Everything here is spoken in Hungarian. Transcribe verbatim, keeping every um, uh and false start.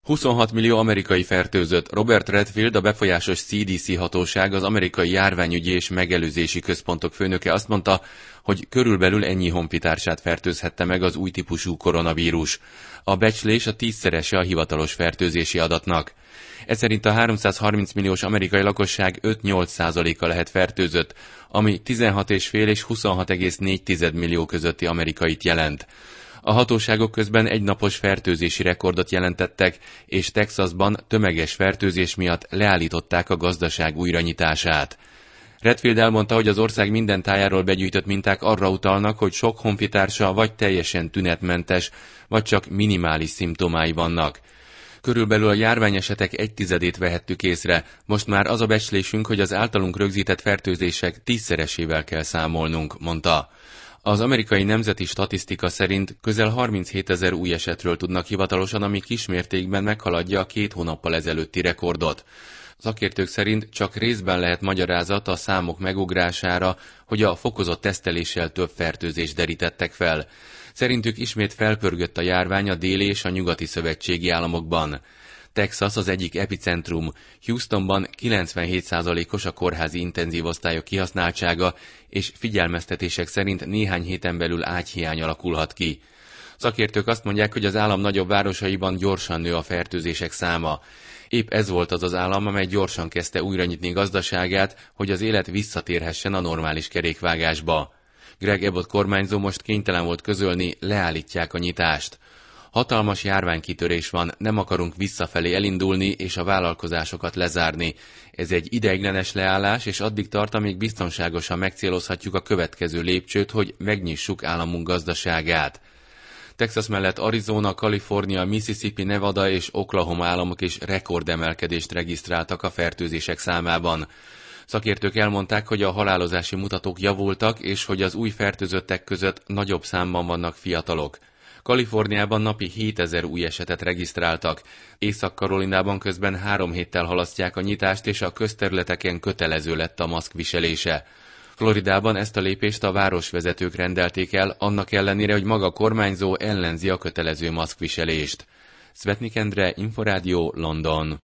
huszonhat millió amerikai fertőzött. Robert Redfield, a befolyásos cé dé cé hatóság, az amerikai járványügyi és megelőzési központok főnöke azt mondta, hogy körülbelül ennyi honfitársát fertőzhette meg az új típusú koronavírus. A becslés a tízszerese a hivatalos fertőzési adatnak. Ez szerint a háromszázharminc milliós amerikai lakosság öt-nyolc százaléka lehet fertőzött, ami tizenhat egész öt és huszonhat egész négy millió közötti amerikait jelent. A hatóságok közben egynapos fertőzési rekordot jelentettek, és Texasban tömeges fertőzés miatt leállították a gazdaság újranyitását. Redfield elmondta, hogy az ország minden tájáról begyűjtött minták arra utalnak, hogy sok honfitársa vagy teljesen tünetmentes, vagy csak minimális szimptomái vannak. Körülbelül a járványesetek egy tizedét vehettük észre, most már az a becslésünk, hogy az általunk rögzített fertőzések tízszeresével kell számolnunk, mondta. Az amerikai nemzeti statisztika szerint közel harminchétezer új esetről tudnak hivatalosan, ami kismértékben meghaladja a két hónappal ezelőtti rekordot. Szakértők szerint csak részben lehet magyarázat a számok megugrására, hogy a fokozott teszteléssel több fertőzést derítettek fel. Szerintük ismét felpörgött a járvány a déli és a nyugati szövetségi államokban. Texas az egyik epicentrum. Houstonban kilencvenhét százalékos a kórházi intenzív osztályok kihasználtsága, és figyelmeztetések szerint néhány héten belül ágyhiány alakulhat ki. Szakértők azt mondják, hogy az állam nagyobb városaiban gyorsan nő a fertőzések száma. Épp ez volt az az állam, amely gyorsan kezdte újra nyitni gazdaságát, hogy az élet visszatérhessen a normális kerékvágásba. Greg Abbott kormányzó most kénytelen volt közölni, leállítják a nyitást. Hatalmas járványkitörés van, nem akarunk visszafelé elindulni és a vállalkozásokat lezárni. Ez egy ideiglenes leállás, és addig tart, amíg biztonságosan megcélozhatjuk a következő lépcsőt, hogy megnyissuk államunk gazdaságát. Texas mellett Arizona, Kalifornia, Mississippi, Nevada és Oklahoma államok is rekordemelkedést regisztráltak a fertőzések számában. Szakértők elmondták, hogy a halálozási mutatók javultak, és hogy az új fertőzöttek között nagyobb számban vannak fiatalok. Kaliforniában napi hétezer új esetet regisztráltak. Észak-Karolinában közben három héttel halasztják a nyitást, és a közterületeken kötelező lett a maszk viselése. Floridában ezt a lépést a városvezetők rendelték el, annak ellenére, hogy maga a kormányzó ellenzi a kötelező maszkviselést. Szvetnik Endre, Inforádió, London.